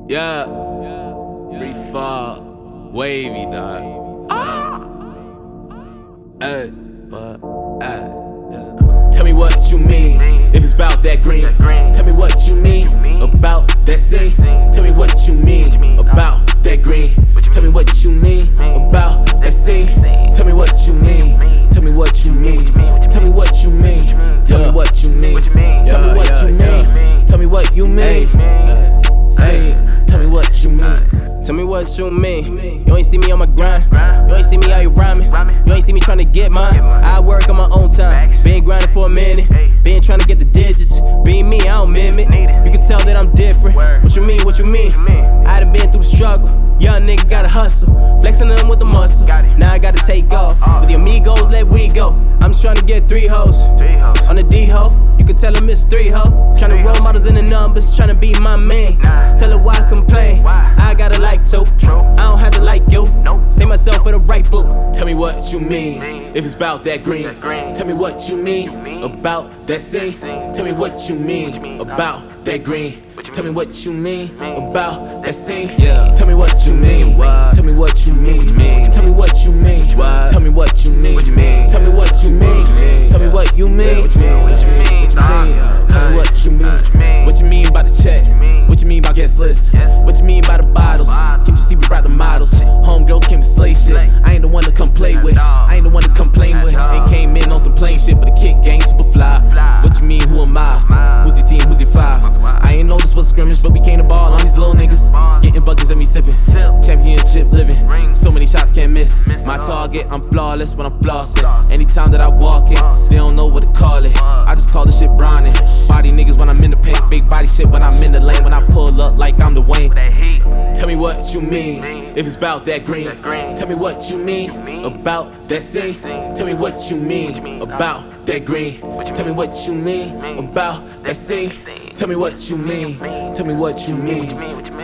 Yeah, free fall, wavy dog. Hey, but tell me what you mean if it's about that green. Tell me what you mean about that scene. Tell me what you mean about that green. Tell me what you mean about that scene. Tell me what you mean. Tell me what you mean. Tell me what you mean. Tell me what you mean. Tell me what you mean. Tell me what you mean. Say, tell me what you mean. Tell me what you mean. You ain't see me on my grind. You ain't see me out here rhyming. You ain't see me trying to get mine. I work on my own time. Been grinding for a minute. Been trying to get the digits. Being me, I don't mimic. You can tell that I'm different. What you mean? What you mean? I done been through the struggle. Young nigga gotta hustle. Flexing them with the muscle. Now I gotta take off. With the amigos, let we go. I'm just trying to get 3 hoes. On the D-ho. You can tell them it's 3 ho. Tryna roll models in the numbers. Tryna be my man. Tell her why I complain. I got a life too. I don't have to like you. Say myself in the right boot. Tell me what you mean if it's about that green. Tell me what you mean about that scene. Tell me what you mean about that green. Tell me what you mean about that scene. Tell me what you mean. Tell me what you mean. Tell me what you mean. Tell me what you mean. Tell me what you mean. Tell me what you mean. Tell me what you mean. What you mean by the check? What you mean by guest list? What you mean by the bottles? Can't you see we brought the models? Homegirls came to slay shit. I ain't the one to come play with. I ain't the one to complain with. Ain't came in on some plain shit, but the kick game super fly. What you mean? Who am I? Who's your team? Who's your 5? I ain't know this was a scrimmage, but we came to ball on these little niggas. Getting buckets and me sipping. Championship living. So many shots can't miss. My target, I'm flawless when I'm flossing. Anytime that I walk in, they don't know what to call it. I just call this shit Bronny. Body niggas when I'm in the paint. Big body shit when I'm in the lane. When I pull up like I'm the Wayne. Tell me what you mean if it's about that green. Tell me what you mean about that scene. Tell me what you mean about that green. Tell me what you mean about that scene. Tell me what you mean. Tell me what you mean.